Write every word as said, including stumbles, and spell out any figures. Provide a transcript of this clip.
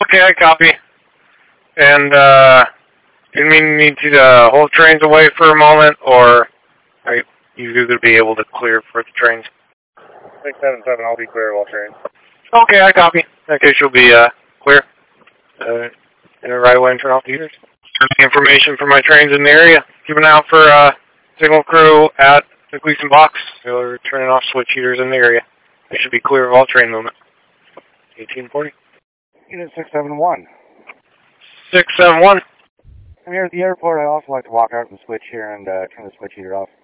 Okay, I copy. And, uh, do you mean need to uh, hold trains away for a moment, or are you, you going to be able to clear for the trains? six seven seven, I'll be clear of all trains. Okay, I copy. In that case, you'll be uh, clear. Uh, in the right away and turn off the heaters. Information for my trains in the area. Keep an eye out for uh, signal crew at the Gleason box. They're turning off switch heaters in the area. They should be clear of all train movement. eighteen forty. Unit six seven one. six seven one. I'm here at the airport. I'd also like to walk out and switch here and uh, turn the switch heater off.